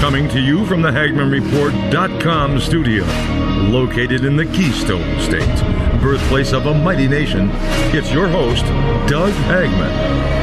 Coming to you from the HagmannReport.com studio, located in the Keystone State, birthplace of a mighty nation, it's your host, Doug Hagmann.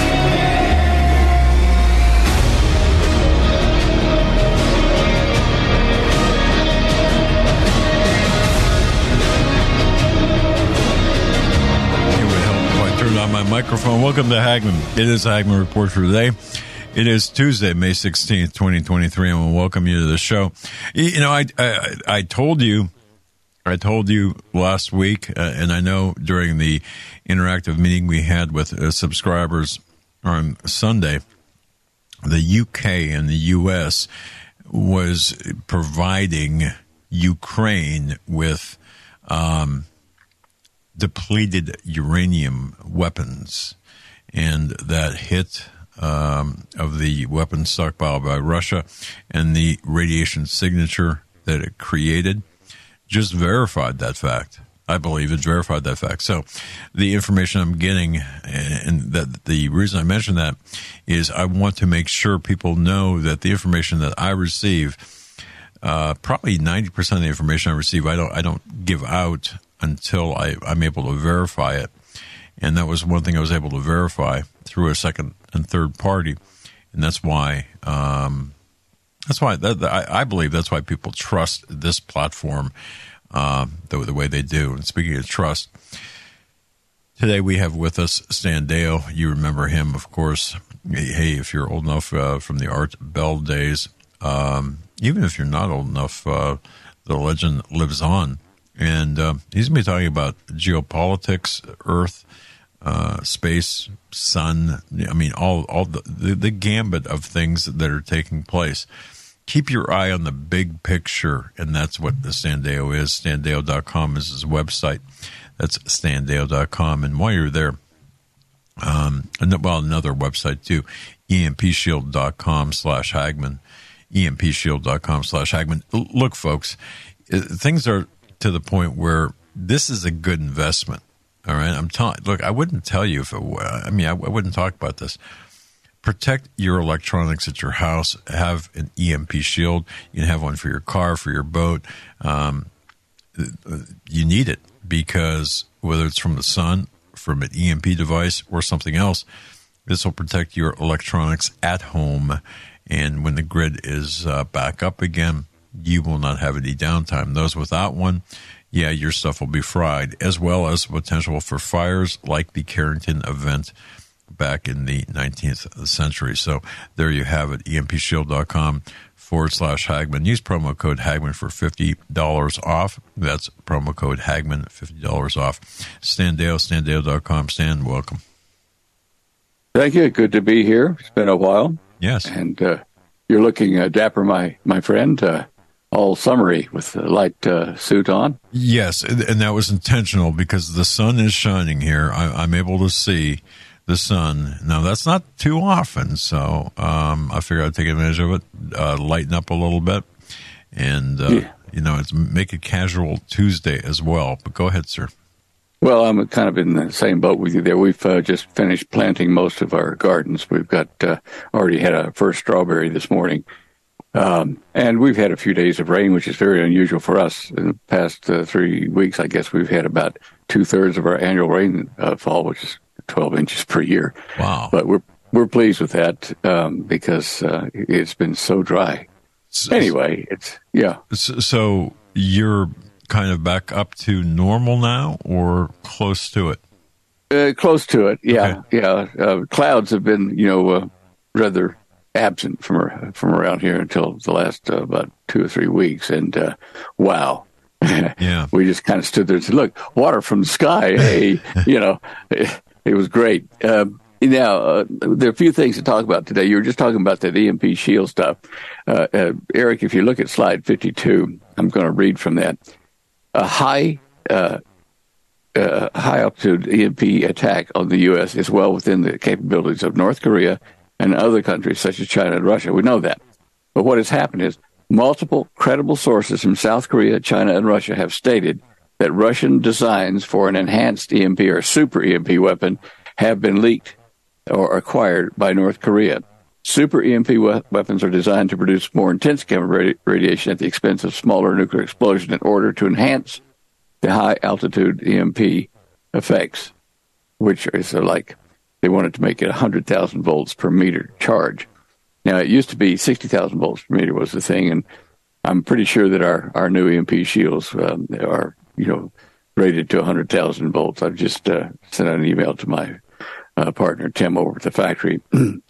On my microphone. Welcome to Hagmann. It is Hagmann Report for today. It is Tuesday, May 16th, 2023. And we'll welcome you to the show. You know, I told you last week, and I know during the interactive meeting we had with subscribers on Sunday, the UK and the US was providing Ukraine with depleted uranium weapons, and that hit of the weapons stockpile by Russia and the radiation signature that it created just verified that fact. I believe it verified that fact. So the information I'm getting, and that the reason I mention that is I want to make sure people know that the information that I receive, probably 90% of the information I receive, I don't give out until I'm able to verify it. And that was one thing I was able to verify through a second and third party. And that's why I believe that's why people trust this platform the way they do. And speaking of trust, today we have with us Stan Deyo. You remember him, of course. Hey, if you're old enough from the Art Bell days, even if you're not old enough, the legend lives on. And he's going to be talking about geopolitics, Earth, space, sun. I mean, all the gambit of things that are taking place. Keep your eye on the big picture, and that's what the Stan Deyo is. StanDeyo.com is his website. That's StanDeyo.com. And while you're there, another website too, EMPshield.com/Hagmann. EMPshield.com/Hagmann. Look, folks, things are to the point where this is a good investment. All right. Look, I wouldn't tell you if it were, I wouldn't talk about this. Protect your electronics at your house. Have an EMP shield. You can have one for your car, for your boat. You need it because whether it's from the sun, from an EMP device, or something else, this will protect your electronics at home. And when the grid is back up again, you will not have any downtime. Those without one, yeah, your stuff will be fried, as well as potential for fires like the Carrington event back in the 19th century. So there you have it, EMPshield.com/Hagmann. Use promo code Hagmann for $50 off. That's promo code Hagmann, $50 off. Stan Deyo, StanDeyo.com. Stan, welcome. Thank you. Good to be here. It's been a while. Yes. And you're looking dapper, my friend. All summery with the light suit on. Yes, and that was intentional because the sun is shining here. I'm able to see the sun. Now, that's not too often, so I figure I'd take advantage of it, lighten up a little bit, and, it's make it casual Tuesday as well. But go ahead, sir. Well, I'm kind of in the same boat with you there. We've just finished planting most of our gardens. We've got already had our first strawberry this morning. And we've had a few days of rain, which is very unusual for us. In the past 3 weeks, I guess we've had about 2/3 of our annual rainfall, which is 12 inches per year. Wow! But we're pleased with that because it's been so dry. Anyway, So you're kind of back up to normal now, or close to it? Close to it, yeah, Okay. yeah. Clouds have been, rather absent from around here until the last about 2 or 3 weeks, and wow, yeah, we just kind of stood there and said, "Look, water from the sky." Hey, it was great. Now there are a few things to talk about today. You were just talking about that EMP shield stuff, Eric. If you look at slide 52, I'm going to read from that. A high altitude EMP attack on the U.S. is well within the capabilities of North Korea and other countries such as China and Russia. We know that. But what has happened is multiple credible sources from South Korea, China, and Russia have stated that Russian designs for an enhanced EMP or super EMP weapon have been leaked or acquired by North Korea. Super EMP weapons are designed to produce more intense gamma radiation at the expense of smaller nuclear explosion in order to enhance the high-altitude EMP effects, which is like they wanted to make it 100,000 volts per meter charge. Now, it used to be 60,000 volts per meter was the thing, and I'm pretty sure that our new EMP shields are, rated to 100,000 volts. I've just sent out an email to my partner, Tim, over at the factory,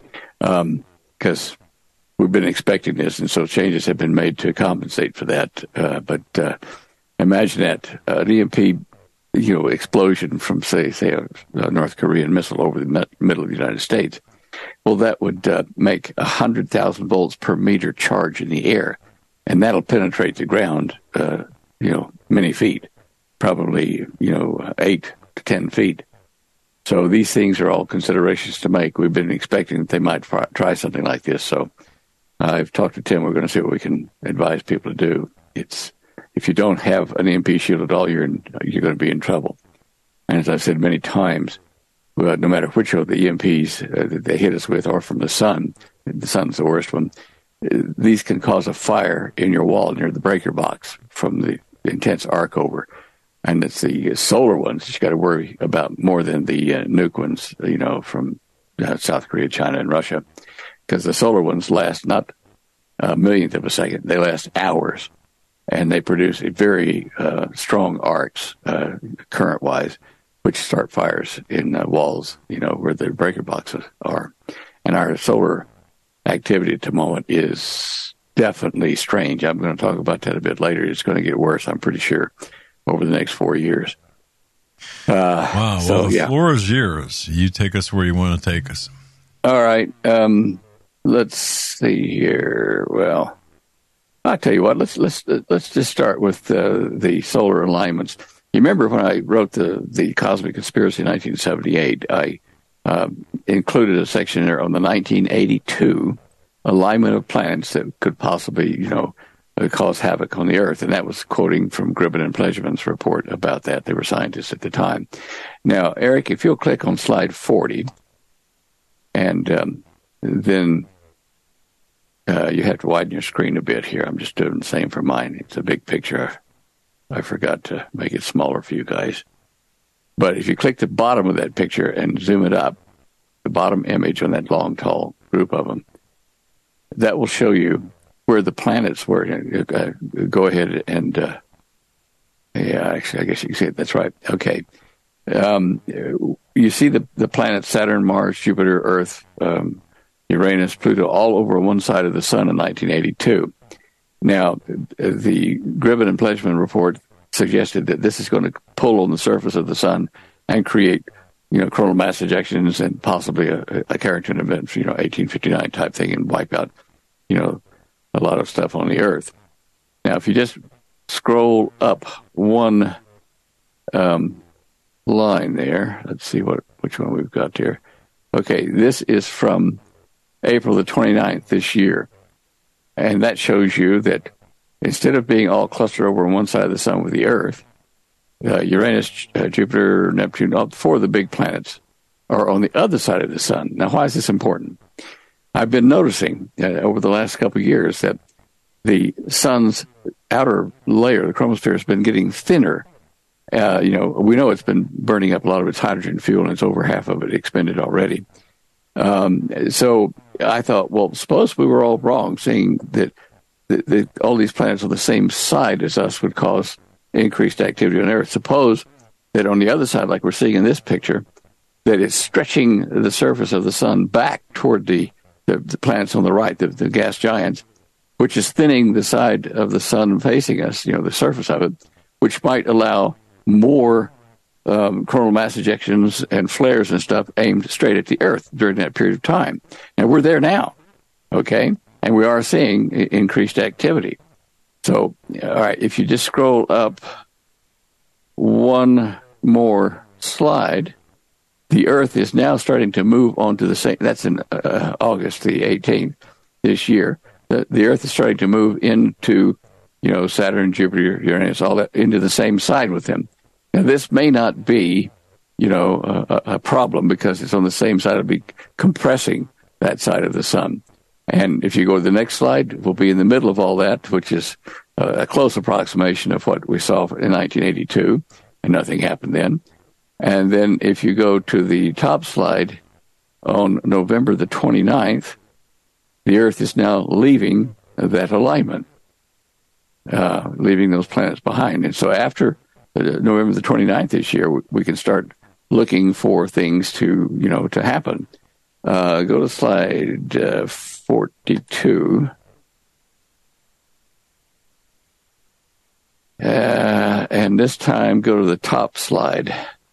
because we've been expecting this, and so changes have been made to compensate for that. But imagine that, an EMP, explosion from, say a North Korean missile over the middle of the United States. Well, that would make 100,000 volts per meter charge in the air, and that'll penetrate the ground, many feet, probably, 8 to 10 feet. So these things are all considerations to make. We've been expecting that they might try something like this. So I've talked to Tim. We're going to see what we can advise people to do. If you don't have an EMP shield at all, you're going to be in trouble. And as I've said many times, no matter which of the EMPs that they hit us with or from the sun's the worst one, these can cause a fire in your wall near the breaker box from the intense arc over. And it's the solar ones that you got to worry about more than the nuke ones, from South Korea, China, and Russia. Because the solar ones last not a millionth of a second. They last hours. And they produce very strong arcs, current-wise, which start fires in walls, where the breaker boxes are. And our solar activity at the moment is definitely strange. I'm going to talk about that a bit later. It's going to get worse, I'm pretty sure, over the next 4 years. Wow. So, well, the floor is yours. You take us where you want to take us. All right. Let's see here. Well, I'll tell you what. Let's just start with the solar alignments. You remember when I wrote the Cosmic Conspiracy in 1978, I included a section there on the 1982 alignment of planets that could possibly, cause havoc on the Earth, and that was quoting from Gribben and Pledgeman's report about that. They were scientists at the time. Now, Eric, if you'll click on slide 40, and then you have to widen your screen a bit here. I'm just doing the same for mine. It's a big picture. I forgot to make it smaller for you guys. But if you click the bottom of that picture and zoom it up, the bottom image on that long, tall group of them, that will show you where the planets were. Go ahead and, actually, I guess you can see it. That's right. Okay. You see the planets Saturn, Mars, Jupiter, Earth, Uranus, Pluto, all over one side of the sun in 1982. Now, the Gribben and Pledgeman report suggested that this is going to pull on the surface of the sun and create, coronal mass ejections and possibly a Carrington event, 1859 type thing, and wipe out, a lot of stuff on the Earth. Now, if you just scroll up one line there, let's see which one we've got here. Okay, this is from April the 29th this year. And that shows you that instead of being all clustered over on one side of the sun with the Earth, Uranus, Jupiter, Neptune, all four of the big planets are on the other side of the sun. Now, why is this important? I've been noticing over the last couple of years that the sun's outer layer, the chromosphere, has been getting thinner. We know it's been burning up a lot of its hydrogen fuel, and it's over half of it expended already. So I thought, well, suppose we were all wrong, saying that all these planets on the same side as us would cause increased activity on Earth. Suppose that on the other side, like we're seeing in this picture, that it's stretching the surface of the sun back toward the planets on the right, the gas giants, which is thinning the side of the sun facing us, the surface of it, which might allow more coronal mass ejections and flares and stuff aimed straight at the Earth during that period of time. And we're there now, okay? And we are seeing increased activity. So, all right, if you just scroll up one more slide, the Earth is now starting to move onto the same, that's in August the 18th this year. The Earth is starting to move into, Saturn, Jupiter, Uranus, all that, into the same side with them. Now, this may not be, a problem because it's on the same side. It'll be compressing that side of the sun. And if you go to the next slide, we'll be in the middle of all that, which is a close approximation of what we saw in 1982, and nothing happened then. And then if you go to the top slide, on November the 29th, the Earth is now leaving that alignment, leaving those planets behind. And so after November the 29th this year, we can start looking for things to happen. Go to slide 42. And this time, go to the top slide.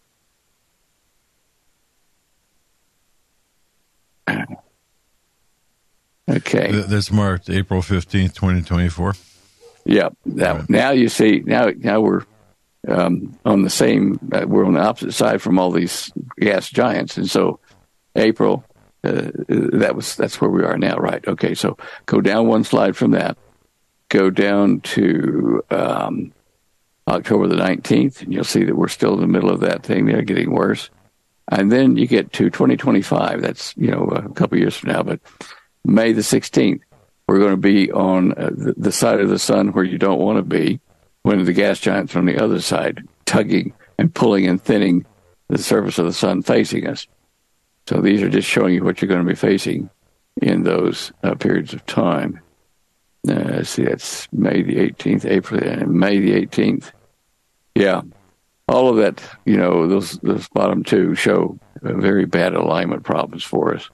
Okay. That's marked April 15th, 2024. Yeah. Now you see, now we're on the same, we're on the opposite side from all these gas giants. And so April, that's where we are now, right? Okay. So go down one slide from that. Go down to October the 19th, and you'll see that we're still in the middle of that thing. They're getting worse. And then you get to 2025. That's, a couple years from now. But May the 16th, we're going to be on the side of the sun where you don't want to be, when the gas giants are on the other side, tugging and pulling and thinning the surface of the sun facing us. So these are just showing you what you're going to be facing in those periods of time. See, that's May the 18th, April, and May the 18th. Yeah. All of that, those bottom two show very bad alignment problems for us.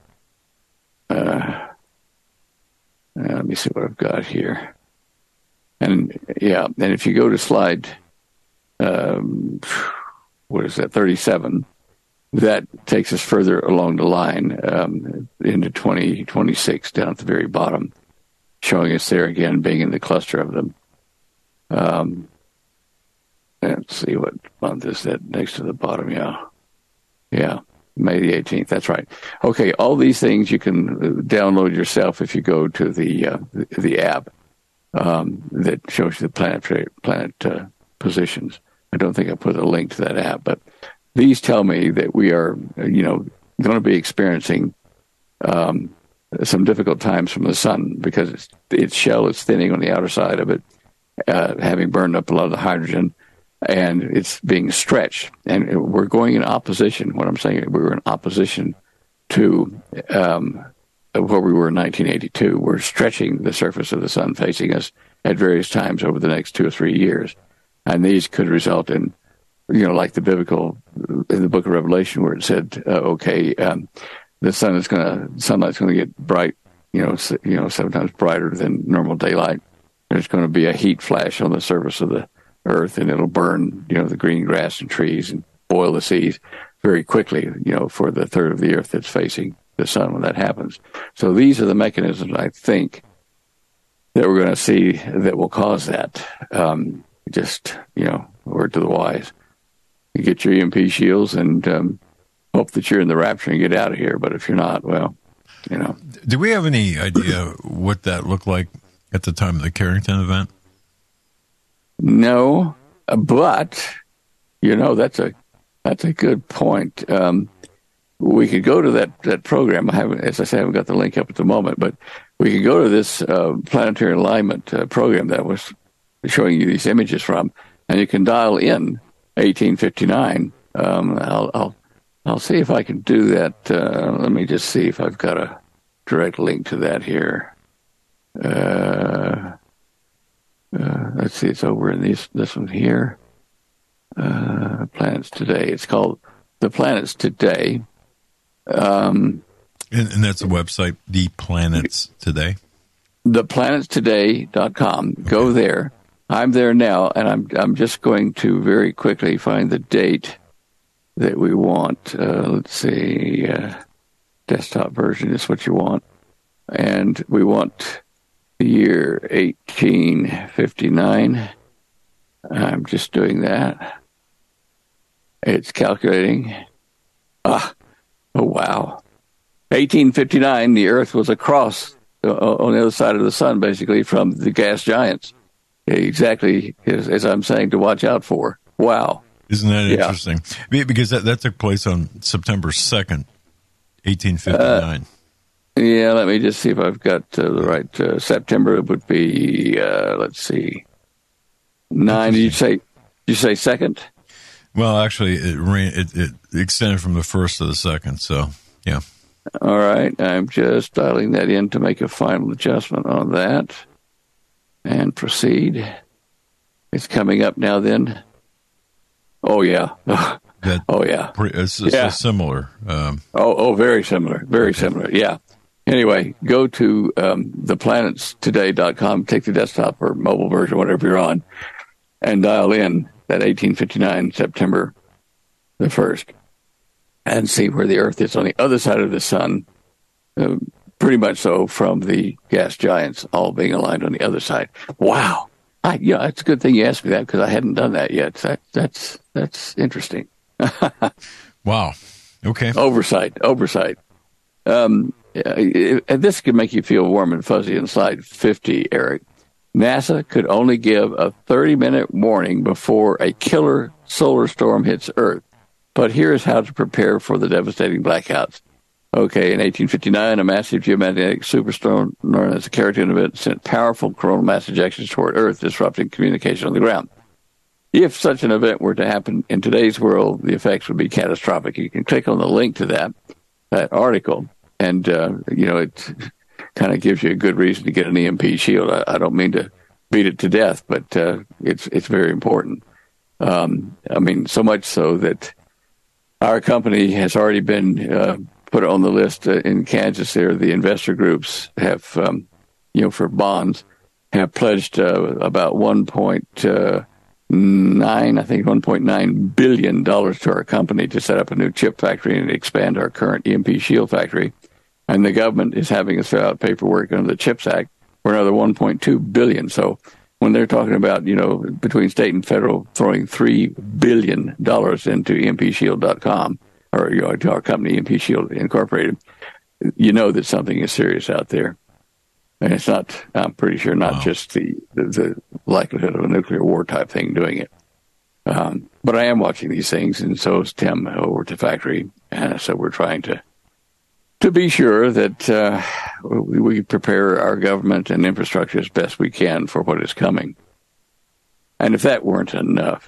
Let me see what I've got here. And if you go to slide, 37, that takes us further along the line into 2026, down at the very bottom, showing us there again being in the cluster of them. Let's see, what month is that next to the bottom? Yeah, May the 18th. That's right. Okay, all these things you can download yourself if you go to the app that shows you the planet positions. I don't think I put a link to that app, but these tell me that we are, going to be experiencing some difficult times from the sun, because its shell is thinning on the outer side of it, having burned up a lot of the hydrogen, and it's being stretched. And we're going in opposition. What I'm saying, we were in opposition to where we were in 1982. We're stretching the surface of the sun facing us at various times over the next 2 or 3 years. And these could result in, like the biblical, in the book of Revelation, where it said, the sunlight's going to get bright, 7 times brighter than normal daylight. There's going to be a heat flash on the surface of the earth, and it'll burn, the green grass and trees and boil the seas very quickly, for the third of the earth that's facing the sun when that happens. So these are the mechanisms, I think, that we're going to see that will cause that. Word to the wise. You get your EMP shields and hope that you're in the rapture and get out of here. But if you're not, well, Do we have any idea what that looked like at the time of the Carrington event? No, but that's a good point. We could go to that program. As I say, I haven't got the link up at the moment, but we could go to this planetary alignment program that was showing you these images from, and you can dial in 1859. I'll see if I can do that. Let me just see if I've got a direct link to that here. Let's see, it's over in this one here. Planets Today. It's called The Planets Today. And that's the website, The Planets Today? ThePlanetsToday.com. Okay. Go there. I'm there now, and I'm just going to very quickly find the date that we want. Let's see. Desktop version is what you want. And we want the year 1859. I'm just doing that. It's calculating. Oh, wow. 1859, the Earth was across on the other side of the sun, basically, from the gas giants. Exactly as I'm saying to watch out for. Wow. Isn't that interesting? Because that took place on September 2nd, 1859. Yeah, let me just see if I've got the right. September would be, let's see, 9. Did you say 2nd? Well, actually, it extended from the 1st to the 2nd, so, yeah. All right, I'm just dialing that in to make a final adjustment on that. And proceed. It's coming up now then. Oh, yeah. Oh, yeah. It's similar. Very similar. Very similar, yeah. Anyway, go to theplanetstoday.com, take the desktop or mobile version, whatever you're on, and dial in that 1859, September the 1st, and see where the Earth is on the other side of the sun, pretty much so from the gas giants all being aligned on the other side. Wow. It's a good thing you asked me that because I hadn't done that yet. That's interesting. Wow. Okay. Oversight. This could make you feel warm and fuzzy inside. 50, Eric. NASA could only give a 30-minute warning before a killer solar storm hits Earth. But here's how to prepare for the devastating blackouts. Okay, in 1859, a massive geomagnetic superstorm known as the Carrington event sent powerful coronal mass ejections toward Earth, disrupting communication on the ground. If such an event were to happen in today's world, the effects would be catastrophic. You can click on the link to that article, and it kind of gives you a good reason to get an EMP shield. I don't mean to beat it to death, but it's very important. So much so that our company has already been put on the list in Kansas. There, the investor groups have, for bonds, have pledged about $1.9 billion to our company to set up a new chip factory and expand our current EMP shield factory. And the government is having us fill out paperwork under the CHIPS Act for another $1.2 billion. So when they're talking about, between state and federal throwing $3 billion into EMPShield.com, or to our company, EMP Shield Incorporated, that something is serious out there. And it's not, I'm pretty sure, not just the likelihood of a nuclear war type thing doing it. But I am watching these things, and so is Tim over at the factory. And so we're trying to be sure that we prepare our government and infrastructure as best we can for what is coming. And if that weren't enough,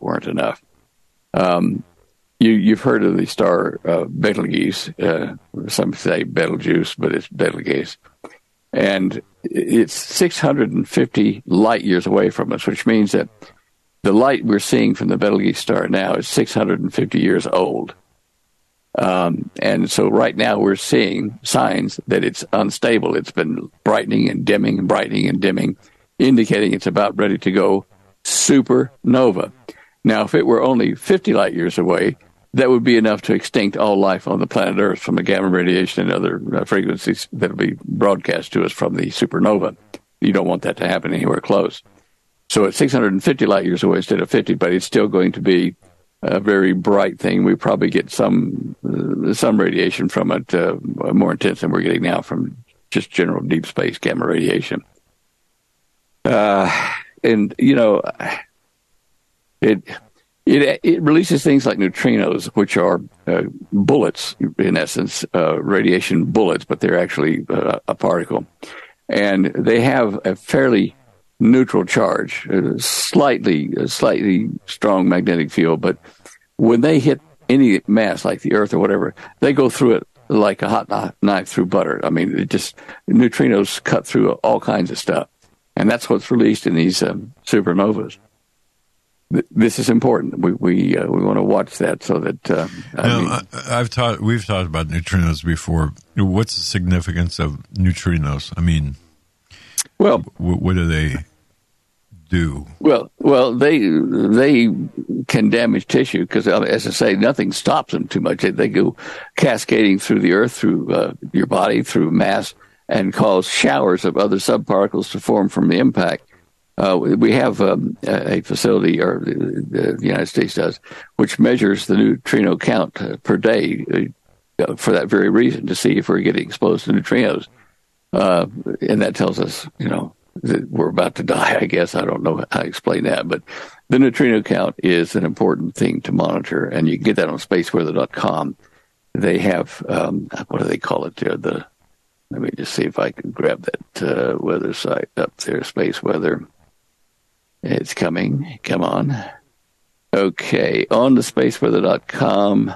you've heard of the star Betelgeuse. Some say Betelgeuse, but it's Betelgeuse. And it's 650 light years away from us, which means that the light we're seeing from the Betelgeuse star now is 650 years old. And so right now we're seeing signs that it's unstable. It's been brightening and dimming, indicating it's about ready to go supernova. Now, if it were only 50 light years away, that would be enough to extinct all life on the planet Earth from the gamma radiation and other frequencies that will be broadcast to us from the supernova. You don't want that to happen anywhere close. So at 650 light years away instead of 50, but it's still going to be a very bright thing. We probably get some radiation from it, more intense than we're getting now from just general deep space gamma radiation. It releases things like neutrinos, which are bullets, in essence, radiation bullets, but they're actually a particle. And they have a fairly neutral charge, slightly strong magnetic field, but when they hit any mass like the Earth or whatever, they go through it like a hot knife through butter. I mean, neutrinos cut through all kinds of stuff. And that's what's released in these supernovas. This is important. We want to watch that so that. We've talked about neutrinos before. What's the significance of neutrinos? I mean, well, what do they do? Well, they can damage tissue because, as I say, nothing stops them too much. They go cascading through the Earth, through your body, through mass, and cause showers of other subparticles to form from the impact. We have a facility, or the United States does, which measures the neutrino count per day for that very reason, to see if we're getting exposed to neutrinos. And that tells us, that we're about to die, I guess. I don't know how to explain that. But the neutrino count is an important thing to monitor, and you can get that on spaceweather.com. They have, what do they call it there? Let me just see if I can grab that weather site up there, space weather. It's coming. Come on. Okay, on the spaceweather.com,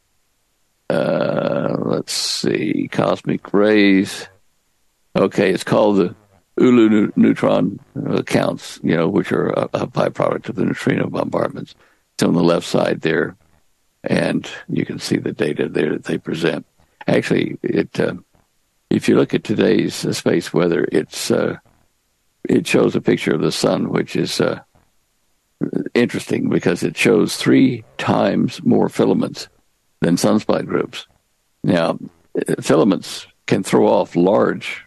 let's see, cosmic rays. Okay, it's called the Ulu neutron counts, which are a byproduct of the neutrino bombardments. It's on the left side there, and you can see the data there that they present. Actually, if you look at today's space weather, it shows a picture of the sun, which is interesting because it shows 3 times more filaments than sunspot groups. Now, filaments can throw off large,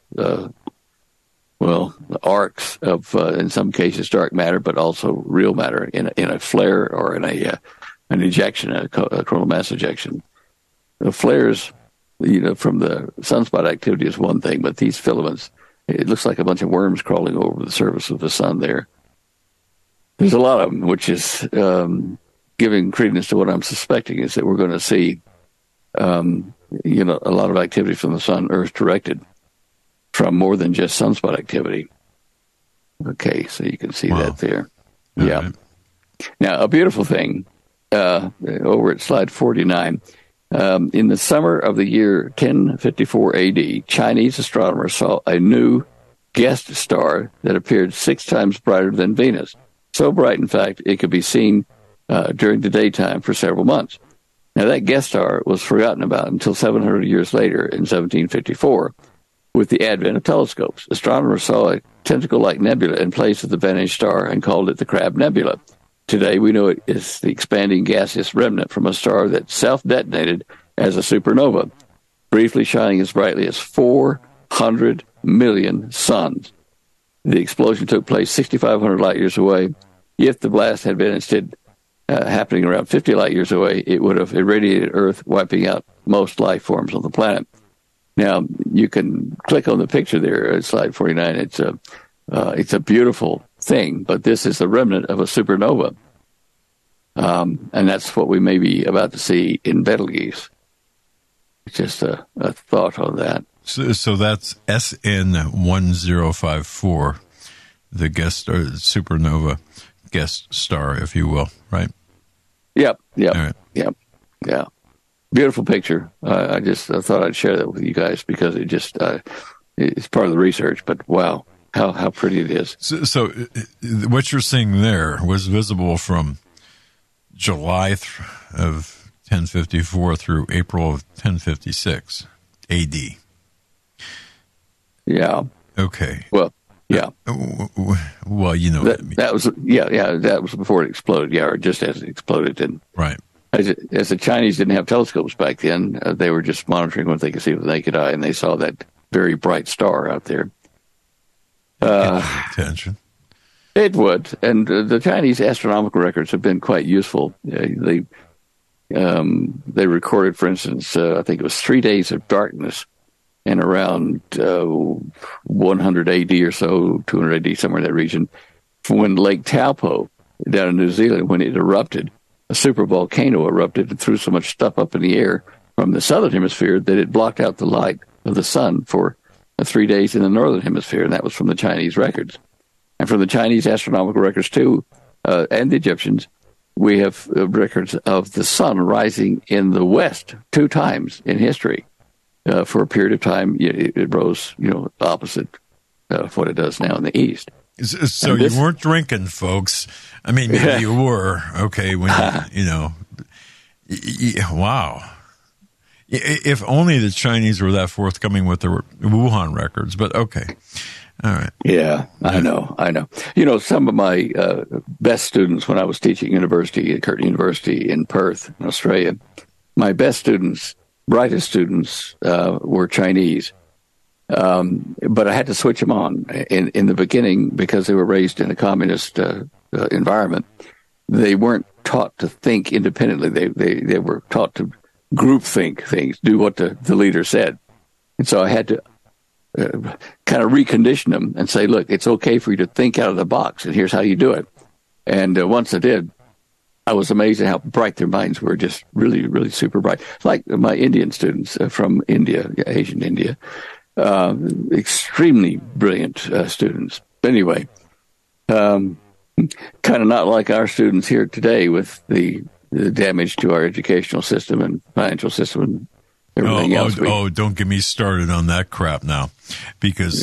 arcs of, in some cases, dark matter, but also real matter in a flare or in an ejection, a coronal mass ejection. The flares, from the sunspot activity is one thing, but these filaments, it looks like a bunch of worms crawling over the surface of the sun there. There's a lot of them, which is giving credence to what I'm suspecting is that we're going to see, a lot of activity from the sun, Earth directed from more than just sunspot activity. Okay, so you can see that there. All yeah. right. Now, a beautiful thing over at slide 49. In the summer of the year 1054 AD, Chinese astronomers saw a new guest star that appeared 6 times brighter than Venus. So bright, in fact, it could be seen during the daytime for several months. Now, that guest star was forgotten about until 700 years later in 1754 with the advent of telescopes. Astronomers saw a tentacle-like nebula in place of the vanished star and called it the Crab Nebula. Today, we know it is the expanding gaseous remnant from a star that self-detonated as a supernova, briefly shining as brightly as 400 million suns. The explosion took place 6,500 light years away. If the blast had been instead happening around 50 light years away, it would have irradiated Earth, wiping out most life forms on the planet. Now, you can click on the picture there at slide 49. It's a beautiful thing, but this is the remnant of a supernova. And that's what we may be about to see in Betelgeuse. It's just a thought on that. So that's SN1054, the guest star, supernova guest star, if you will, right? Yep. All right. Yeah. Beautiful picture. I thought I'd share that with you guys because it's part of the research. But wow, how pretty it is. So what you're seeing there was visible from July of 1054 through April of 1056 AD. Yeah. Okay. Well, yeah. Well, you know what I mean. That was that was before it exploded. Yeah, or just as it exploded. And right. As the Chinese didn't have telescopes back then, they were just monitoring what they could see with the naked eye, and they saw that very bright star out there. Attention. It would, and the Chinese astronomical records have been quite useful. They recorded, for instance, I think it was 3 days of darkness in around 100 AD or so, 200 AD, somewhere in that region, when Lake Taupo down in New Zealand, when it erupted, a super volcano erupted and threw so much stuff up in the air from the southern hemisphere that it blocked out the light of the sun for 3 days in the northern hemisphere, and that was from the Chinese records. And from the Chinese astronomical records, too, and the Egyptians, we have records of the sun rising in the west 2 times in history. For a period of time, it rose, opposite of what it does now in the east. So you weren't drinking, folks. I mean, maybe you were. Okay, when wow. If only the Chinese were that forthcoming with the Wuhan records, but okay. All right. Yeah, I know. Some of my best students when I was teaching university at Curtin University in Perth, in Australia, my best students, brightest students were Chinese. But I had to switch them on in the beginning because they were raised in a communist environment. They weren't taught to think independently. They were taught to group think things, do what the leader said. And so I had to kind of recondition them and say, look, it's okay for you to think out of the box, and here's how you do it. And once I did, I was amazed at how bright their minds were, just really, really super bright. Like my Indian students from India, Asian India. extremely brilliant students. Anyway, kind of not like our students here today with the damage to our educational system and financial system and everything else. Don't get me started on that crap now, because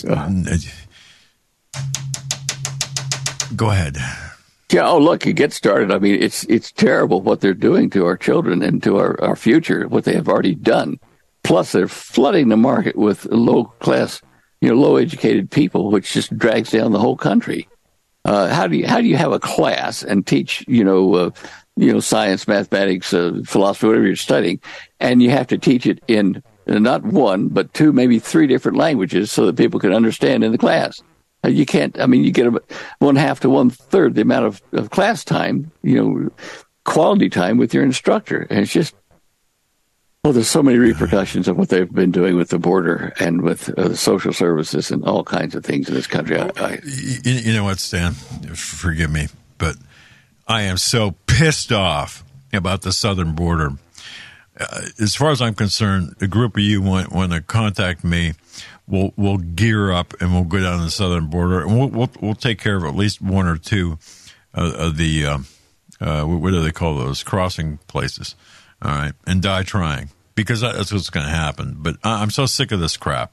go ahead. Yeah. Oh, look, you get started. I mean, it's terrible what they're doing to our children and to our future, what they have already done. Plus, they're flooding the market with low-class, low-educated people, which just drags down the whole country. How do you have a class and teach, science, mathematics, philosophy, whatever you're studying, and you have to teach it in not one, but two, maybe three different languages so that people can understand in the class? You can't. I mean, you get 1/2 to 1/3 the amount of class time, quality time with your instructor, and it's just. Well, there's so many repercussions of what they've been doing with the border and with the social services and all kinds of things in this country. You know what, Stan? Forgive me, but I am so pissed off about the southern border. As far as I'm concerned, a group of you want to contact me. We'll gear up and we'll go down the southern border, and we'll take care of at least one or two of the what do they call those crossing places? All right, and die trying, because that's what's going to happen. But I'm so sick of this crap.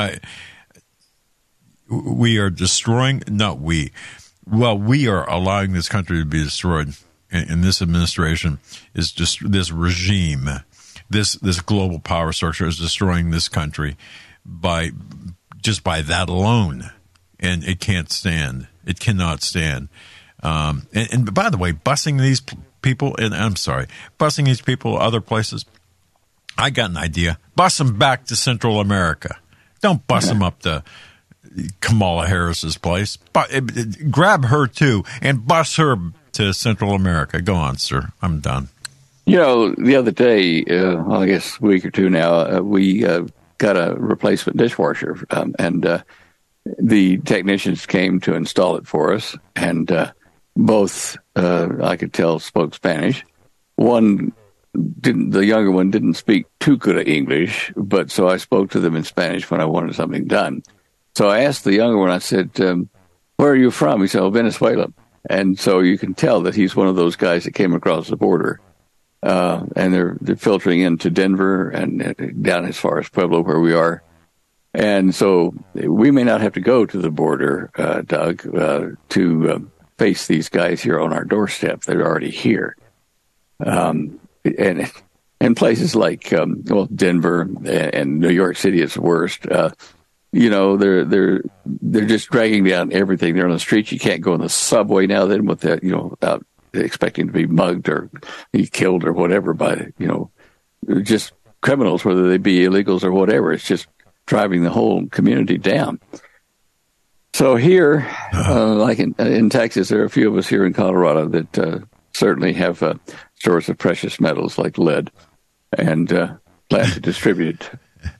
We are destroying, not we. Well, we are allowing this country to be destroyed. And this administration is just this regime, this global power structure is destroying this country by that alone. And it can't stand. It cannot stand. And by the way, busing these people, and I'm sorry, busing these people other places, I got an idea. Bus them back to Central America. Don't bus them up to Kamala Harris's place. Grab her too and bus her to Central America. Go on, sir. I'm done. The other day, I guess a week or two now, we got a replacement dishwasher, and the technicians came to install it for us, and both, I could tell, spoke Spanish. One didn't. The younger one didn't speak too good of English, but so I spoke to them in Spanish when I wanted something done. So I asked the younger one, I said, where are you from? He said, Venezuela. And so you can tell that he's one of those guys that came across the border. And they're filtering into Denver and down as far as Pueblo, where we are. And so we may not have to go to the border, Doug, to face these guys here on our doorstep. They're already here. And places like, Denver and New York City is the worst. They're just dragging down everything. They're on the streets. You can't go on the subway now then with that, without expecting to be mugged or be killed or whatever by, just criminals, whether they be illegals or whatever. It's just driving the whole community down. So here, like in Texas, there are a few of us here in Colorado that certainly have stores of precious metals like lead and plan to distribute it.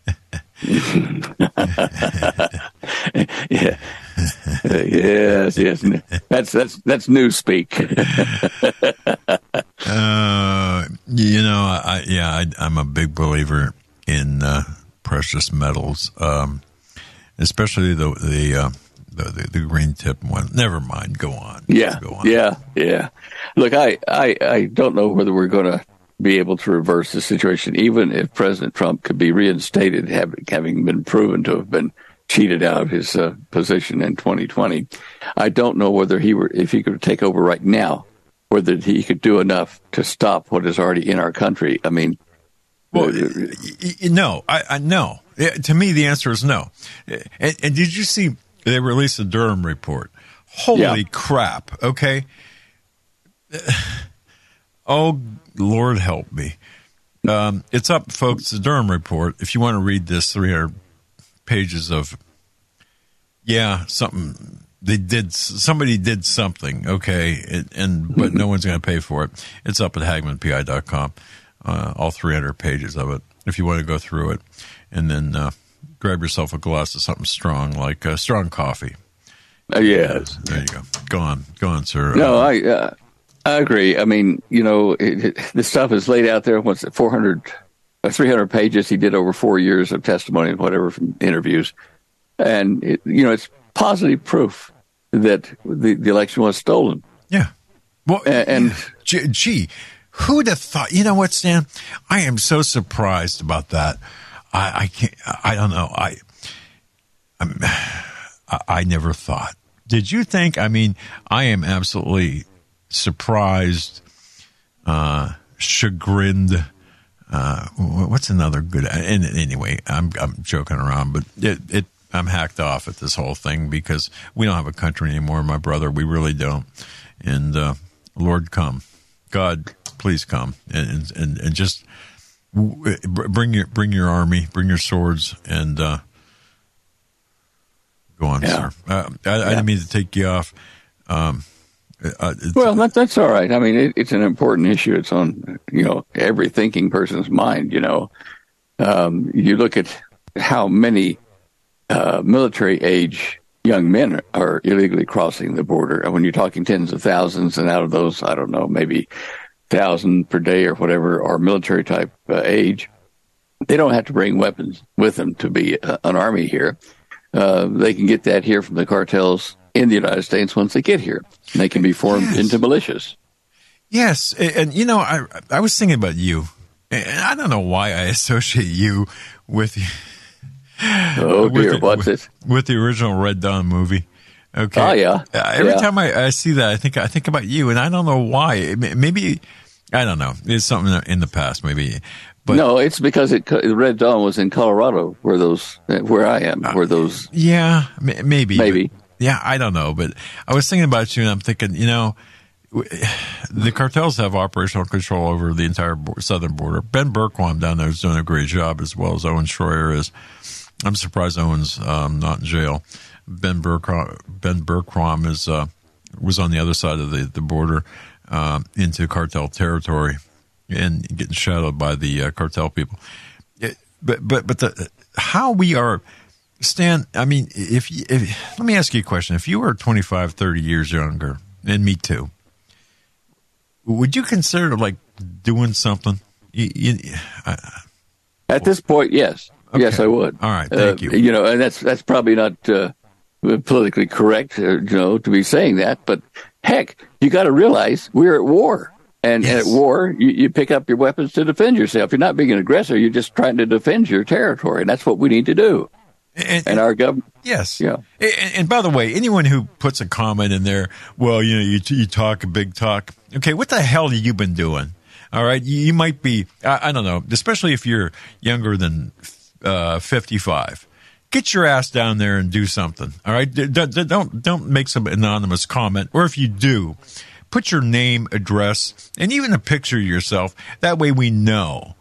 Yeah. Yes. That's newspeak. I'm a big believer in precious metals, especially the green tip one. Never mind. Go on. Yeah. Go on. Yeah. Look, I don't know whether we're going to be able to reverse the situation, even if President Trump could be reinstated, having been proven to have been cheated out of his position in 2020. I don't know whether if he could take over right now, whether he could do enough to stop what is already in our country. I mean, well, no, no. To me, the answer is no. And did you see they released a Durham report? Holy crap! Okay. Oh, Lord help me. It's up, folks, the Durham report. If you want to read this 300 pages of, something, somebody did something, okay, but no one's going to pay for it. It's up at HagmannPI.com, all 300 pages of it, if you want to go through it. And then grab yourself a glass of something strong, like strong coffee. Yes. There you go. Go on, sir. No, I agree. I mean, the stuff is laid out there. What's it, 400 300 pages. He did over 4 years of testimony and whatever from interviews. And, it's positive proof that the election was stolen. Yeah. Well, and gee, who'd have thought? You know what, Stan? I am so surprised about that. I can't. I don't know. I never thought. Did you think? I mean, I am absolutely surprised, chagrined. What's another good? Anyway, I'm joking around, but I'm hacked off at this whole thing because we don't have a country anymore, my brother. We really don't. And Lord, come, God, please come, and just bring your army, bring your swords, and go on, sir. I didn't mean to take you off. Well, that's all right. I mean, it's an important issue. It's on every thinking person's mind. You look at how many military age young men are illegally crossing the border. And when you're talking tens of thousands, and out of those, I don't know, maybe 1,000 per day or whatever are military type age, they don't have to bring weapons with them to be an army here. They can get that here from the cartels in the United States once they get here. And they can be formed into militias. Yes. And, I was thinking about you. And I don't know why I associate you with... Oh, dear. What's it? With the original Red Dawn movie. Okay. Oh, yeah. Every time I see that, I think about you, and I don't know why. Maybe, I don't know. It's something in the past, maybe. But no, it's because Red Dawn was in Colorado, where I am, where those. Yeah, maybe. Maybe. But, yeah, I don't know. But I was thinking about you, and I'm thinking, the cartels have operational control over the entire southern border. Ben Bergquam down there is doing a great job, as well as Owen Schroyer is. I'm surprised Owen's not in jail. Ben Bergquam was on the other side of the border into cartel territory and getting shadowed by the cartel people. But how we are, Stan, I mean, if let me ask you a question. If you were 25, 30 years younger, and me too, would you consider like doing something? At this point, yes. Okay. Yes, I would. All right, thank you. And that's probably not politically correct, to be saying that. But heck, you got to realize we're at war, and at war, you pick up your weapons to defend yourself. You're not being an aggressor; you're just trying to defend your territory, and that's what we need to do. And our government. Yes. Yeah. And by the way, anyone who puts a comment in there, well, you talk a big talk. Okay, what the hell have you been doing? All right, you might be. I don't know, especially if you're younger than 55. Get your ass down there and do something. All right, don't make some anonymous comment, or if you do, put your name, address, and even a picture of yourself. That way, we know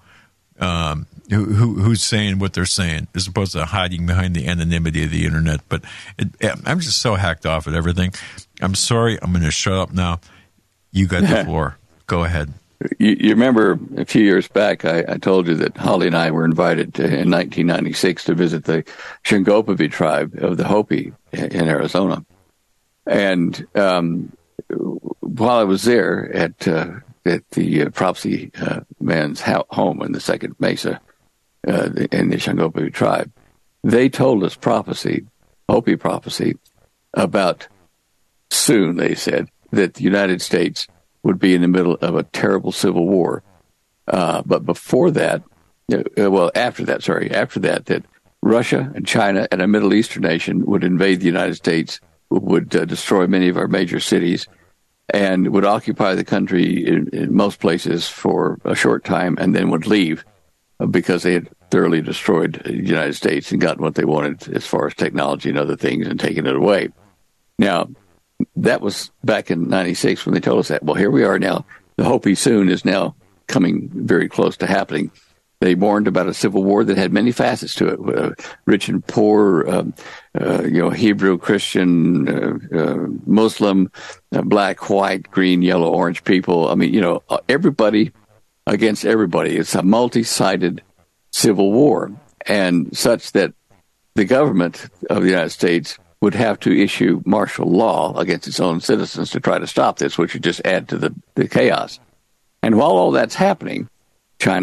who's saying what they're saying, as opposed to hiding behind the anonymity of the internet. But I'm just so hacked off at everything. I'm sorry. I'm going to shut up now. You got the floor. Go ahead. You remember a few years back, I told you that Holly and I were invited in 1996 to visit the Shingopavi tribe of the Hopi in Arizona. And while I was there at the Propsy man's home in the Second Mesa in the Shingopavi tribe, they told us Hopi prophecy, about soon, they said, that the United States would be in the middle of a terrible civil war. But before that, after that, that Russia and China and a Middle Eastern nation would invade the United States, would destroy many of our major cities, and would occupy the country in most places for a short time, and then would leave because they had thoroughly destroyed the United States and gotten what they wanted as far as technology and other things and taken it away. Now, that was back in 96 when they told us that. Well, here we are now. The Hopi soon is now coming very close to happening. They warned about a civil war that had many facets to it, rich and poor, Hebrew, Christian, Muslim, black, white, green, yellow, orange people. I mean, everybody against everybody. It's a multi-sided civil war, and such that the government of the United States would have to issue martial law against its own citizens to try to stop this, which would just add to the chaos. And while all that's happening, China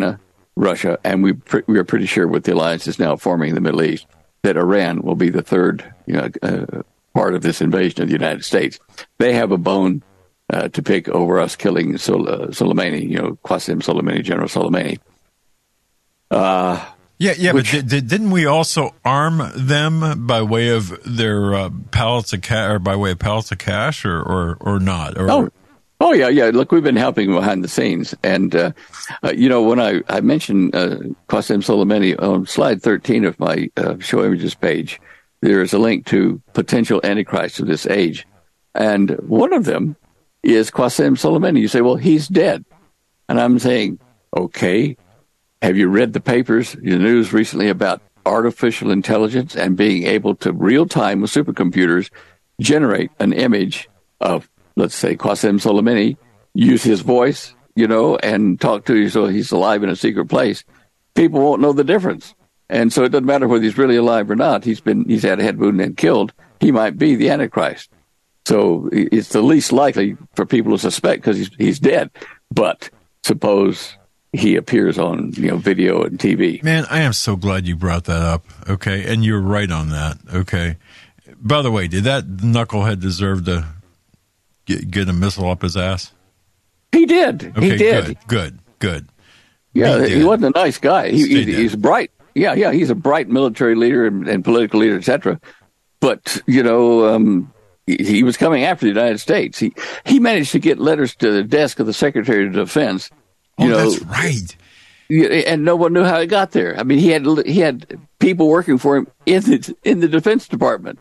Russia, and we are pretty sure with the alliance is now forming in the Middle East that Iran will be the third part of this invasion of the United States. They have a bone to pick over us killing Soleimani, Qasem Soleimani, General Soleimani. But didn't we also arm them by way of their pallets of cash, or by way of pallets of cash, or not? Oh yeah. Look, we've been helping behind the scenes, and when I mentioned Qasem Soleimani on slide 13 of my show images page, there is a link to potential antichrist of this age, and one of them is Qasem Soleimani. You say, well, he's dead, and I'm saying, okay. Have you read the papers, the news recently about artificial intelligence and being able to real time with supercomputers generate an image of, let's say, Qasem Soleimani, use his voice, and talk to you so he's alive in a secret place? People won't know the difference. And so it doesn't matter whether he's really alive or not. He's had a head wound and killed. He might be the Antichrist. So it's the least likely for people to suspect because he's dead. But suppose he appears on, video and TV. Man, I am so glad you brought that up. Okay. And you're right on that. Okay. By the way, did that knucklehead deserve to get a missile up his ass? He did. Okay, he did. Good. Yeah, he wasn't a nice guy. He's bright. Yeah, he's a bright military leader and political leader, etc. But, he was coming after the United States. He managed to get letters to the desk of the Secretary of Defense. That's right. And no one knew how it got there. I mean, he had people working for him in the Defense Department.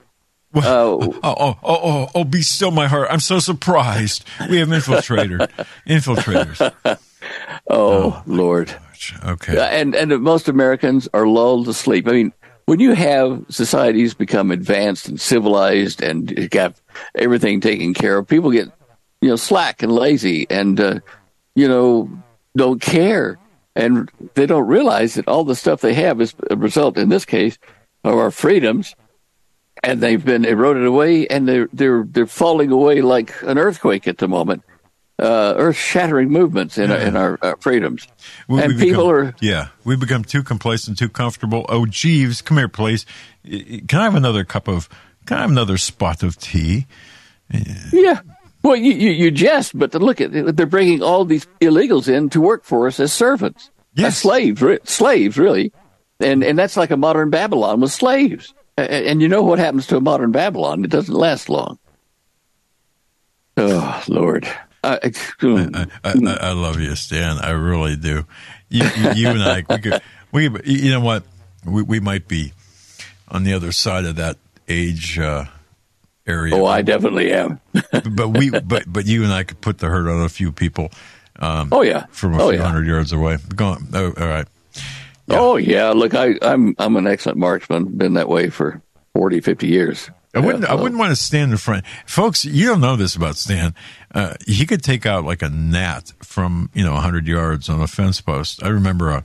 Be still my heart. I'm so surprised. We have infiltrators. Oh, Lord. Gosh. Okay. And most Americans are lulled to sleep. I mean, when you have societies become advanced and civilized and got everything taken care of, people get, slack and lazy and, don't care. And they don't realize that all the stuff they have is a result, in this case, of our freedoms. And they've been eroded away, and they're falling away like an earthquake at the moment. Earth-shattering movements in our freedoms. We've become too complacent, too comfortable. Oh, Jeeves, come here, please. Can I have another spot of tea? Yeah. Well, you jest, but look at they're bringing all these illegals in to work for us as servants, as slaves, really, and that's like a modern Babylon with slaves. And you know what happens to a modern Babylon? It doesn't last long. Oh, Lord. I love you, Stan. I really do. You and I, we you know what? We might be on the other side of that age area. Oh, I definitely am. but you and I could put the hurt on a few people. From a few hundred yards away. Go on. Oh, all right. Yeah. Oh yeah. Look, I'm an excellent marksman. Been that way for 40, 50 years. I wouldn't want to stand in front. Folks, you don't know this about Stan. He could take out like a gnat from 100 yards on a fence post. I remember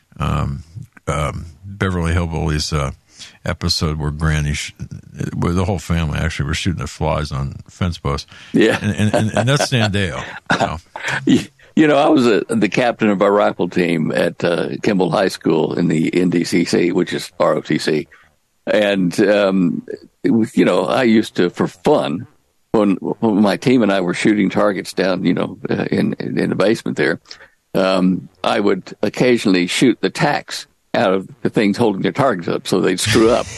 Beverly Hillbillies episode where Granny, where the whole family actually were shooting at flies on fence posts. Yeah, and that's Stan Dale. I was the captain of our rifle team at Kimball High School in the NDCC, which is ROTC. And, I used to, for fun, when my team and I were shooting targets down, in the basement there, I would occasionally shoot the tacks out of the things holding their targets up so they'd screw up.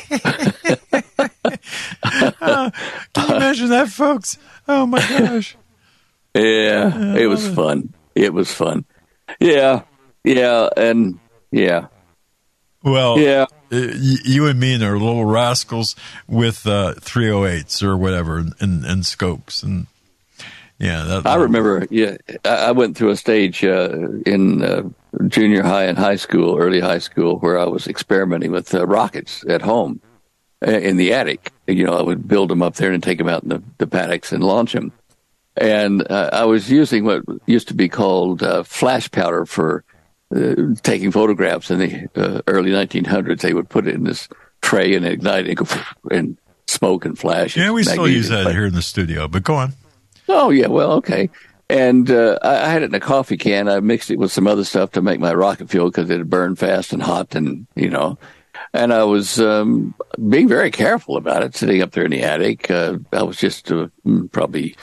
Can you imagine that, folks? Oh, my gosh. Yeah, it was fun. It was fun. Yeah, and yeah. Well, yeah. You and me and our little rascals with 308s or whatever and scopes and I remember. Yeah, I went through a stage in junior high and high school, early high school, where I was experimenting with rockets at home in the attic. I would build them up there and take them out in the paddocks and launch them. And I was using what used to be called flash powder for taking photographs in the early 1900s. They would put it in this tray and ignite it and smoke and flash. Yeah, we still use that here in the studio, but go on. Oh, yeah, well, okay. And I had it in a coffee can. I mixed it with some other stuff to make my rocket fuel because it had burned fast and hot, and and I was being very careful about it, sitting up there in the attic. I was just probably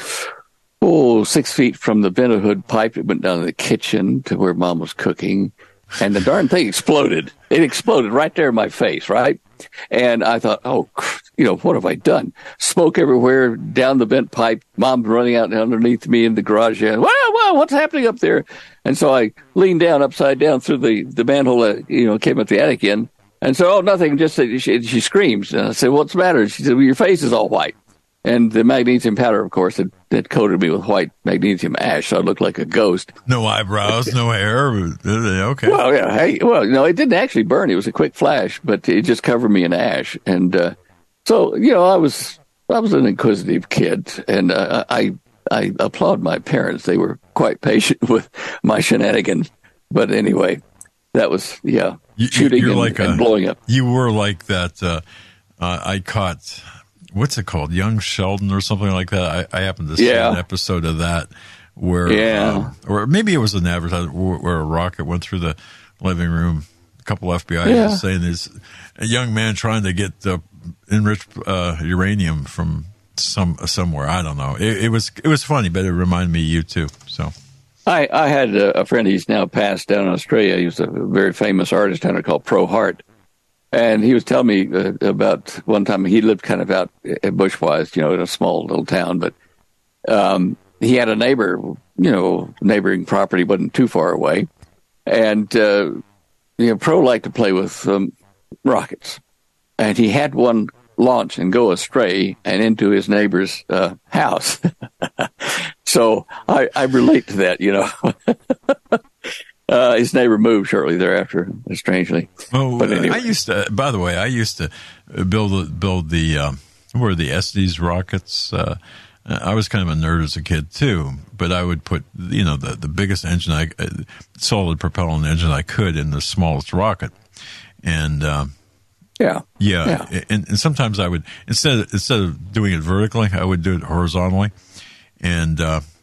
6 feet from the vent hood pipe. It went down to the kitchen to where Mom was cooking, and the darn thing exploded. It exploded right there in my face, right? And I thought, what have I done? Smoke everywhere, down the vent pipe. Mom's running out underneath me in the garage. And, well, what's happening up there? And so I leaned down upside down through the manhole that, came up the attic in. And so, nothing, just she screams. And I said, what's the matter? She said, well, your face is all white. And the magnesium powder, of course, that coated me with white magnesium ash, so I looked like a ghost. No eyebrows, no hair. Okay. Well, yeah. It didn't actually burn. It was a quick flash, but it just covered me in ash. And so, I was an inquisitive kid, and I applaud my parents. They were quite patient with my shenanigans. But anyway, that was shooting and blowing up. You were like that. I caught. What's it called? Young Sheldon or something like that. I happened to see an episode of that where, or maybe it was an advertisement where a rocket went through the living room. A couple FBI agents saying there's a young man trying to get enriched uranium from somewhere. I don't know. It was funny, but it reminded me of you too. So I had a friend. He's now passed down in Australia. He was a very famous artist down there called Pro Hart. And he was telling me about one time he lived kind of out bushwise, in a small little town, but he had a neighbor, neighboring property wasn't too far away. And, Pro liked to play with rockets. And he had one launch and go astray and into his neighbor's house. So I relate to that, his neighbor moved shortly thereafter, strangely. Oh, but anyway. I used to build the Estes rockets. I was kind of a nerd as a kid too, but I would put, the biggest engine solid propellant engine I could in the smallest rocket. And, And sometimes I would, instead of doing it vertically, I would do it horizontally. And,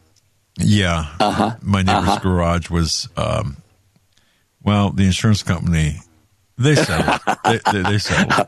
my neighbor's garage was, the insurance company, they settled. they settled.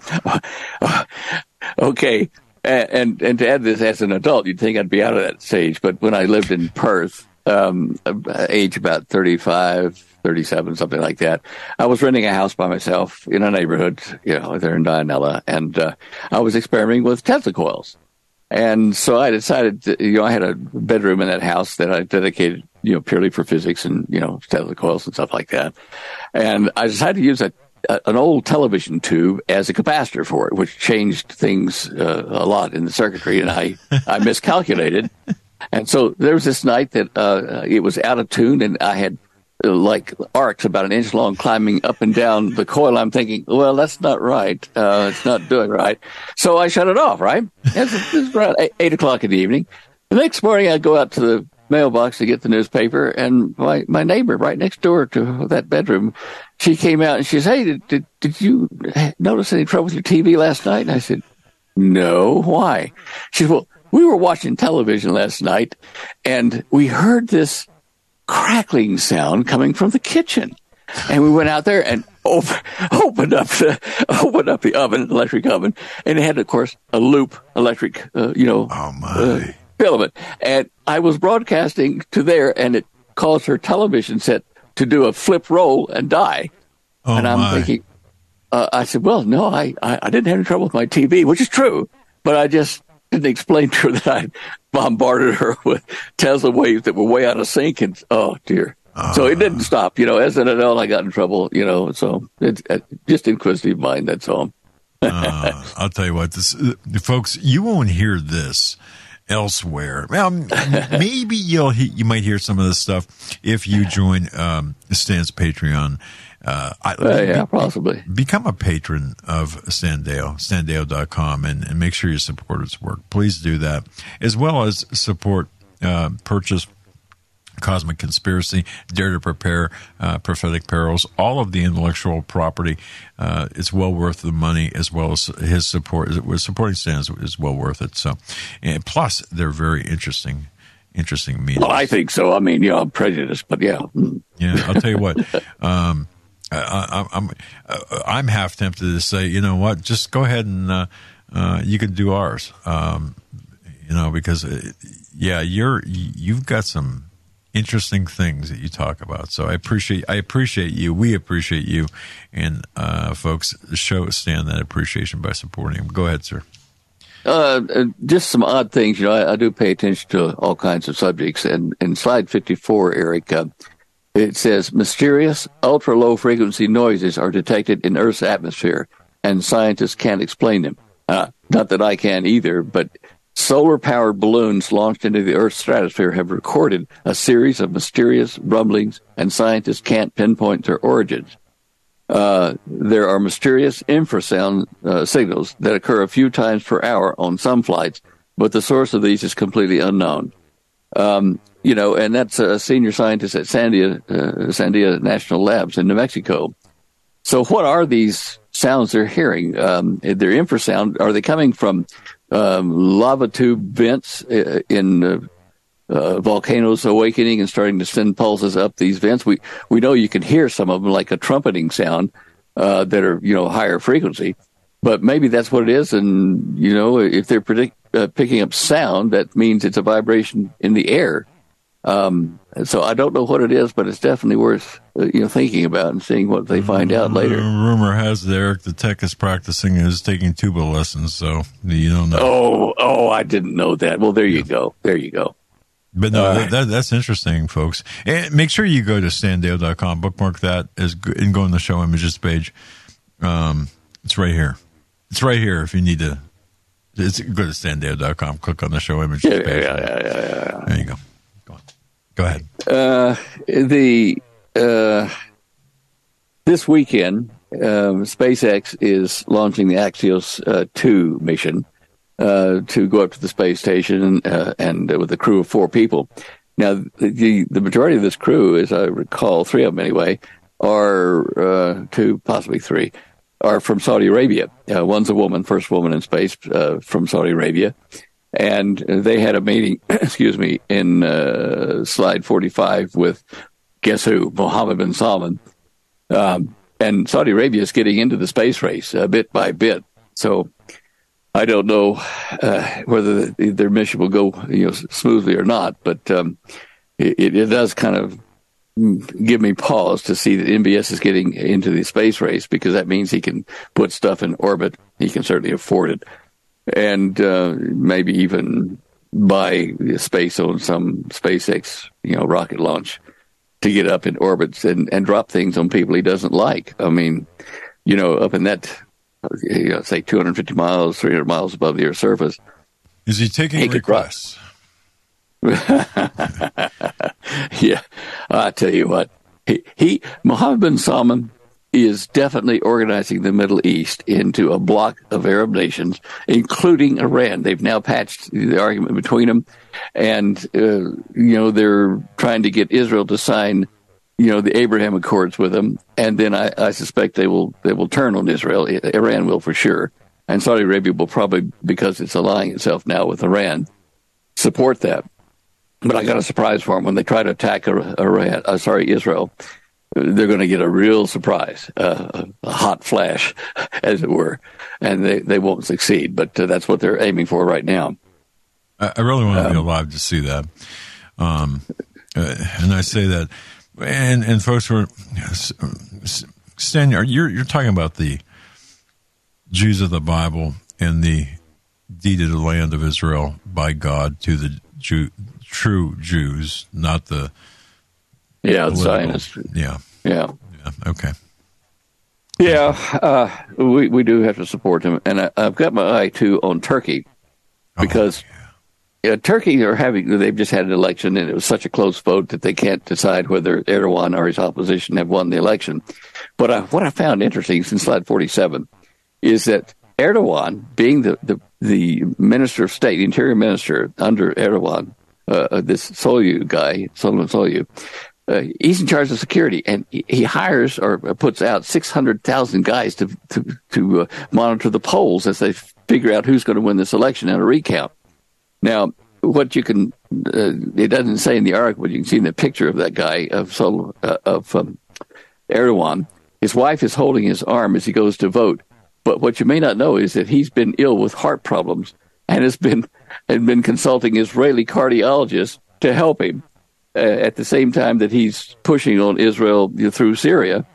Okay. And to add this, as an adult, you'd think I'd be out of that stage. But when I lived in Perth, age about 35, 37, something like that, I was renting a house by myself in a neighborhood, there in Dianella. And I was experimenting with Tesla coils. And so I decided, I had a bedroom in that house that I dedicated, purely for physics and, Tesla coils and stuff like that. And I decided to use an old television tube as a capacitor for it, which changed things a lot in the circuitry. And I miscalculated. And so there was this night that it was out of tune, and I had like arcs about an inch long climbing up and down the coil. I'm thinking, well, that's not right. It's not doing right. So I shut it off, right? This is around 8 o'clock in the evening. The next morning, I go out to the mailbox to get the newspaper, and my neighbor right next door to that bedroom, she came out and she said, hey, did you notice any trouble with your TV last night? And I said, no, why? She said, well, we were watching television last night, and we heard this crackling sound coming from the kitchen. And we went out there and opened up the oven, electric oven, and it had, of course, a loop electric, filament. And I was broadcasting to there, and it caused her television set to do a flip roll and die. Oh, and I'm thinking, I said, well, no, I didn't have any trouble with my TV, which is true, but I just didn't explain to her that I bombarded her with Tesla waves that were way out of sync, and oh dear. So it didn't stop. As an adult, I got in trouble. So it's just inquisitive mind. That's all. I'll tell you what, folks, you won't hear this elsewhere. Well, maybe you might hear some of this stuff if you join Stan's Patreon. Possibly. Become a patron of Standeo.com and make sure you support its work. Please do that, as well as support, purchase Cosmic Conspiracy, Dare to Prepare, Prophetic Perils, all of the intellectual property. It's well worth the money, as well as his support. Supporting Stan is well worth it. So, and plus, they're very interesting. interesting meetings. Well, I think so. I mean, I'm prejudiced, but yeah. Yeah, I'll tell you what. I'm half tempted to say, you know what, just go ahead and you can do ours. Because you've got some interesting things that you talk about. So I appreciate you. We appreciate you, and folks, stand that appreciation by supporting him. Go ahead, sir. Just some odd things. I do pay attention to all kinds of subjects, and in slide 54, Eric, it says mysterious ultra-low frequency noises are detected in Earth's atmosphere, and scientists can't explain them. Not that I can either, but solar-powered balloons launched into the Earth's stratosphere have recorded a series of mysterious rumblings, and scientists can't pinpoint their origins. There are mysterious infrasound signals that occur a few times per hour on some flights, but the source of these is completely unknown. And that's a senior scientist at Sandia National Labs in New Mexico. So what are these sounds they're hearing? They're infrasound. Are they coming from lava tube vents in volcanoes awakening and starting to send pulses up these vents? We know you can hear some of them like a trumpeting sound that are, higher frequency. But maybe that's what it is. And, if they're picking up sound, that means it's a vibration in the air. So I don't know what it is, but it's definitely worth, thinking about and seeing what they find out later. Rumor has it, Eric, the tech is practicing is taking tuba lessons, so you don't know. Oh, I didn't know that. Well, there you go. There you go. But no, that's interesting, folks. And make sure you go to standale.com, bookmark that, and go on the show images page. It's right here. It's right here if you need to. Go to standale.com, click on the show images page. Yeah. There you go. Go ahead. This weekend, SpaceX is launching the Axios 2 mission to go up to the space station and with a crew of 4 people. Now, the majority of this crew, as I recall, 3 of them anyway, are 2, possibly 3, are from Saudi Arabia. One's a woman, first woman in space from Saudi Arabia. And they had a meeting, in slide 45 with, guess who, Mohammed bin Salman. And Saudi Arabia is getting into the space race bit by bit. So I don't know whether their mission will go smoothly or not, but it does kind of give me pause to see that MBS is getting into the space race, because that means he can put stuff in orbit. He can certainly afford it. And maybe even buy space on some SpaceX, rocket launch to get up in orbits and drop things on people he doesn't like. I mean, up in that, say 250 miles, 300 miles above the Earth's surface. Is he taking requests? Yeah, I tell you what, Mohammed bin Salman is definitely organizing the Middle East into a block of Arab nations, including Iran. They've now patched the argument between them, and they're trying to get Israel to sign, the Abraham Accords with them, and then I suspect they will turn on Israel. Iran will for sure, and Saudi Arabia will probably, because it's allying itself now with Iran, support that. But I got a surprise for them when they try to attack Israel. They're going to get a real surprise, a hot flash, as it were, and they won't succeed. But that's what they're aiming for right now. I really want to be alive to see that. And I say that, and folks who are, Stan, you're talking about the Jews of the Bible and the deed of the land of Israel by God to the true Jews, not the Zionists. Yeah. Okay. Yeah, we do have to support them, and I've got my eye too on Turkey, because Turkey they've just had an election, and it was such a close vote that they can't decide whether Erdogan or his opposition have won the election. But what I found interesting since slide 47 is that Erdogan, being the minister of state, the interior minister under Erdogan, this Soylu guy, Suleyman Soylu, he's in charge of security, and he hires or puts out 600,000 guys to monitor the polls as they figure out who's going to win this election and a recount. Now, what you can, it doesn't say in the article, but you can see in the picture of that guy, of Erdogan. His wife is holding his arm as he goes to vote. But what you may not know is that he's been ill with heart problems and has been consulting Israeli cardiologists to help him at the same time that he's pushing on Israel through Syria.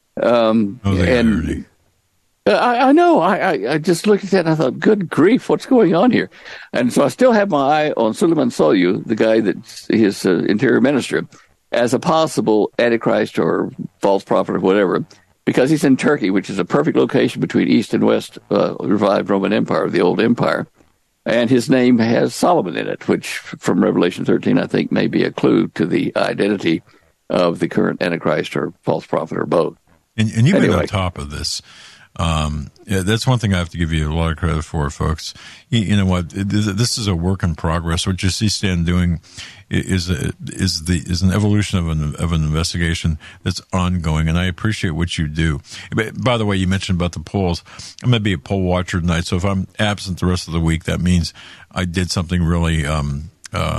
I know. I just looked at that and I thought, good grief, what's going on here? And so I still have my eye on Süleyman Soylu, the guy that's his interior minister, as a possible Antichrist or false prophet or whatever, because he's in Turkey, which is a perfect location between East and West revived Roman Empire, the old empire. And his name has Solomon in it, which from Revelation 13, I think, may be a clue to the identity of the current Antichrist or false prophet or both. And you've been on top of this. That's one thing I have to give you a lot of credit for, folks. You know what? This is a work in progress. What you see Stan doing is an evolution of an investigation that's ongoing, and I appreciate what you do. By the way, you mentioned about the polls. I'm going to be a poll watcher tonight, so if I'm absent the rest of the week, that means I did something really something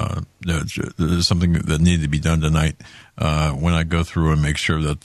that needed to be done tonight when I go through and make sure that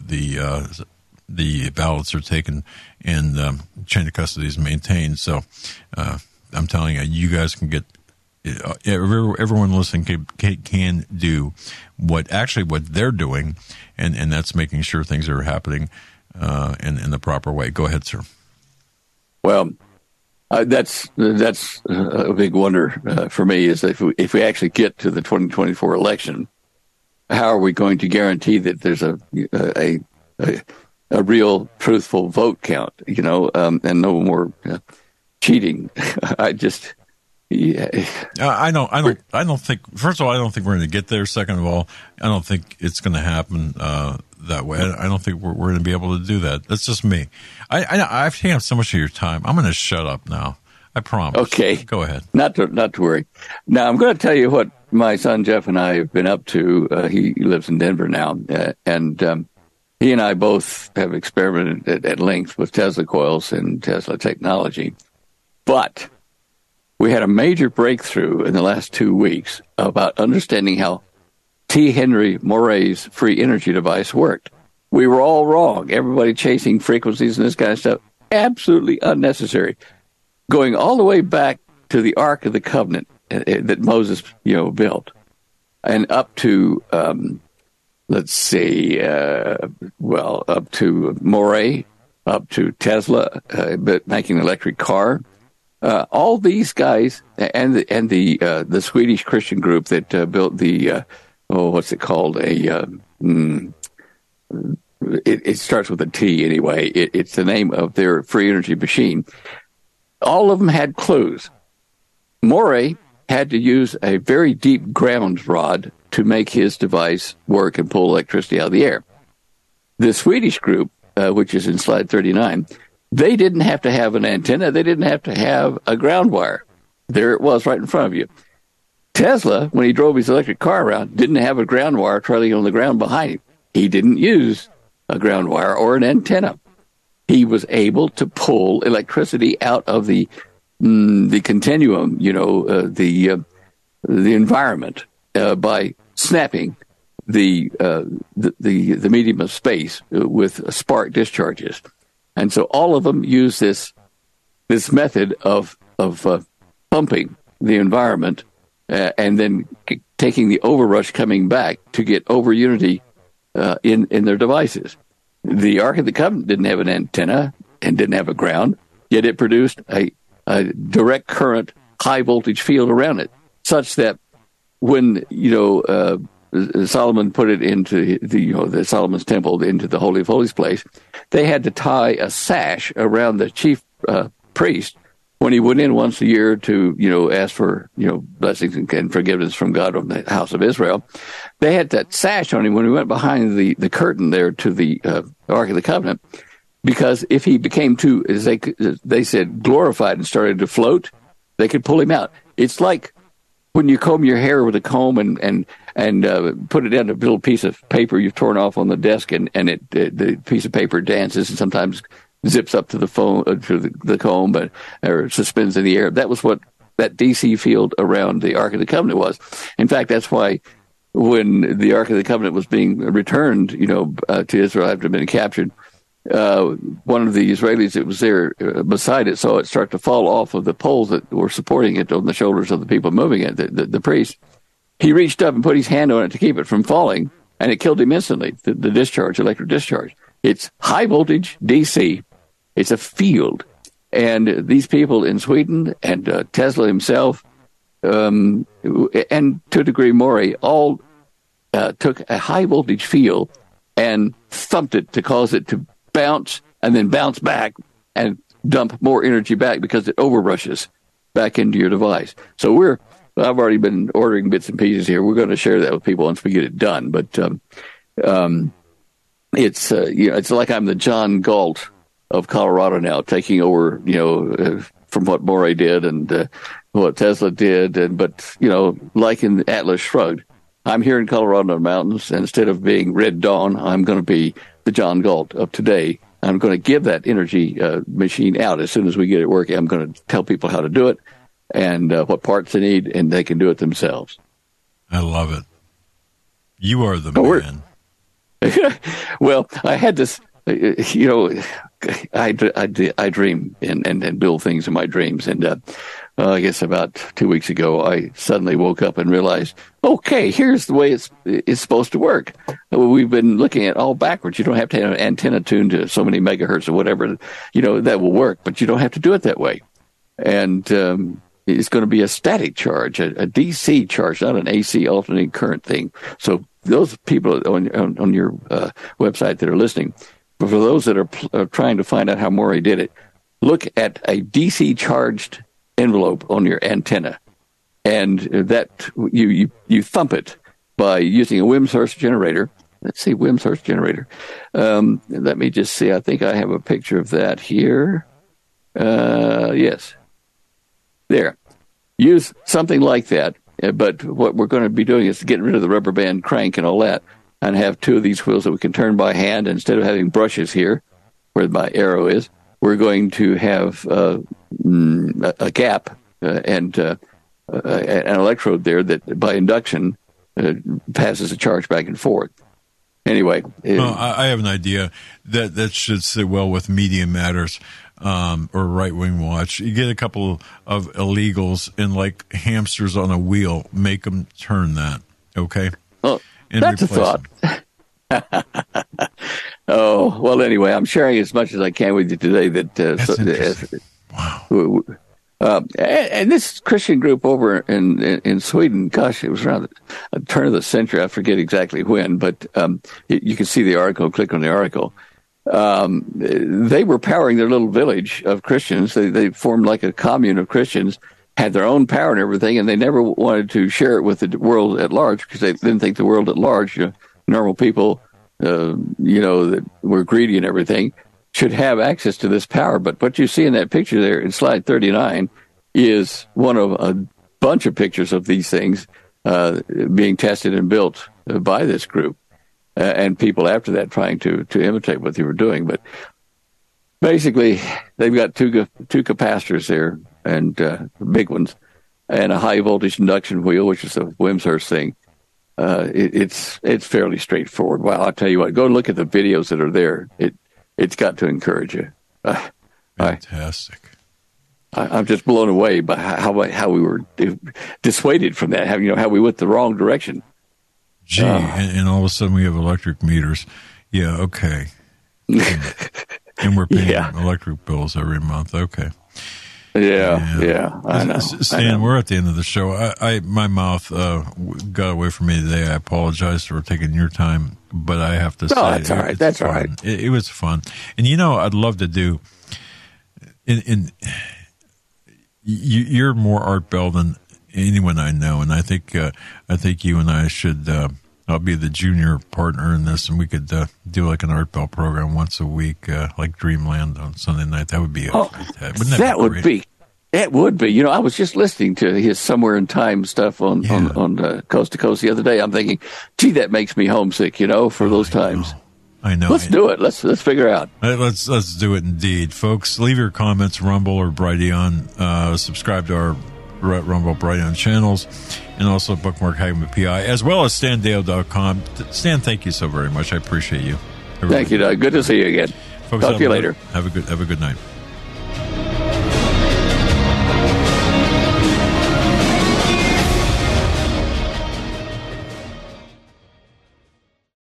the ballots are taken and chain of custody is maintained. So I'm telling you, you guys can get everyone listening can do what they're doing, and that's making sure things are happening in the proper way. Go ahead, sir. Well, that's a big wonder for me is if we actually get to the 2024 election, how are we going to guarantee that there's a real truthful vote count, and no more cheating? I don't think. First of all, I don't think we're going to get there. Second of all, I don't think it's going to happen that way. I don't think we're going to be able to do that. That's just me. I've taken up so much of your time. I'm going to shut up now. I promise. Okay, go ahead. Not to worry. Now I'm going to tell you what my son Jeff and I have been up to. He lives in Denver now, and he and I both have experimented at length with Tesla coils and Tesla technology, but we had a major breakthrough in the last 2 weeks about understanding how T. Henry Moray's free energy device worked. We were all wrong. Everybody chasing frequencies and this kind of stuff, absolutely unnecessary. Going all the way back to the Ark of the Covenant that Moses, built, and up to up to Moray, up to Tesla, but making an electric car. All these guys and the Swedish Christian group that built the what's it called? It starts with a T anyway. It's the name of their free energy machine. All of them had clues. Moray had to use a very deep ground rod to make his device work and pull electricity out of the air. The Swedish group, which is in slide 39, they didn't have to have an antenna. They didn't have to have a ground wire. There it was right in front of you. Tesla, when he drove his electric car around, didn't have a ground wire trailing on the ground behind him. He didn't use a ground wire or an antenna. He was able to pull electricity out of the continuum, the environment, by snapping the medium of space with spark discharges. And so all of them use this method of pumping the environment and then taking the overrush coming back to get over unity in their devices. The Ark of the Covenant didn't have an antenna and didn't have a ground, yet it produced a direct current, high voltage field around it, such that when Solomon put it into the Solomon's temple, into the Holy of Holies place, they had to tie a sash around the chief priest when he went in once a year to ask for blessings and forgiveness from God on the house of Israel. They had that sash on him when he went behind the curtain there to the Ark of the Covenant, because if he became too, as they said, glorified and started to float, they could pull him out. It's like when you comb your hair with a comb and put it down a little piece of paper you've torn off on the desk, and the piece of paper dances and sometimes zips up to the phone to the comb, or suspends in the air. That was what that DC field around the Ark of the Covenant was. In fact, that's why when the Ark of the Covenant was being returned, to Israel after it had been captured, one of the Israelis that was there beside it saw it start to fall off of the poles that were supporting it on the shoulders of the people moving it, the priest. He reached up and put his hand on it to keep it from falling, and it killed him instantly, the discharge, electric discharge. It's high voltage DC. It's a field. And these people in Sweden and Tesla himself, and to a degree Morey, all took a high voltage field and thumped it to cause it to bounce and then bounce back and dump more energy back because it overrushes back into your device. So I've already been ordering bits and pieces here. We're going to share that with people once we get it done. But it's like I'm the John Galt of Colorado now, taking over, from what Morey did and what Tesla did. But like in Atlas Shrugged, I'm here in Colorado in the mountains, and instead of being Red Dawn, I'm going to be the John Galt of today. I'm going to give that energy machine out as soon as we get it working. I'm going to tell people how to do it and what parts they need, and they can do it themselves. I love it. You are the man. Well, I had this, I dream and build things in my dreams. And I guess about 2 weeks ago, I suddenly woke up and realized, okay, here's the way it's supposed to work. We've been looking at all backwards. You don't have to have an antenna tuned to so many megahertz or whatever, that will work, but you don't have to do it that way. And it's going to be a static charge, a DC charge, not an AC alternating current thing. So those people on your website that are listening, but for those that are trying to find out how Morey did it, look at a DC charged envelope on your antenna, and that you thump it by using a Wimshurst generator. Let's see, Wimshurst generator. Let me just see. I think I have a picture of that here. Yes. There. Use something like that. But what we're going to be doing is getting rid of the rubber band crank and all that, and have two of these wheels that we can turn by hand. Instead of having brushes here, where my arrow is, we're going to have a gap and an electrode there that, by induction, passes a charge back and forth. Anyway, I have an idea that should sit well with Media Matters. Or Right Wing Watch. You get a couple of illegals and like hamsters on a wheel, make them turn that, okay? Oh, and that's a thought. Oh, well, anyway, I'm sharing as much as I can with you today. Wow. And this Christian group over in Sweden, gosh, it was around the turn of the century. I forget exactly when, but you can see the article, click on the article. They were powering their little village of Christians. They formed like a commune of Christians, had their own power and everything, and they never wanted to share it with the world at large because they didn't think the world at large, normal people, that were greedy and everything, should have access to this power. But what you see in that picture there in slide 39 is one of a bunch of pictures of these things being tested and built by this group. And people after that trying to imitate what they were doing. But basically, they've got two capacitors there, and big ones, and a high voltage induction wheel, which is a Wimshurst thing. It's fairly straightforward. Well, I'll tell you what, go look at the videos that are there. It's got to encourage you. Fantastic. I'm just blown away by how we were dissuaded from that, how we went the wrong direction. Gee, and all of a sudden we have electric meters. Yeah, okay. And we're paying electric bills every month. Okay. Yeah. I know. Stan, we're at the end of the show. My mouth got away from me today. I apologize for taking your time, but I have to say, that's all right. That's all right. It was fun, and I'd love to do. You're more Art Bell than anyone I know, and I think you and I should. I'll be the junior partner in this, and we could do like an Art Bell program once a week, like Dreamland on Sunday night. That would be that would be. It would be. I was just listening to his Somewhere in Time stuff on Coast to Coast the other day. I'm thinking, gee, that makes me homesick. For those times. I know. Let's do it. Let's figure out. Let's do it indeed, folks. Leave your comments, Rumble or Brighteon. Subscribe to our Brett Rumble, Bright on Channels, and also Bookmark Hagman PI, as well as StanDale.com. Stan, thank you so very much. I appreciate you. Thank you, Doug. Good to see you again. Folks, talk to you later. Have a good night.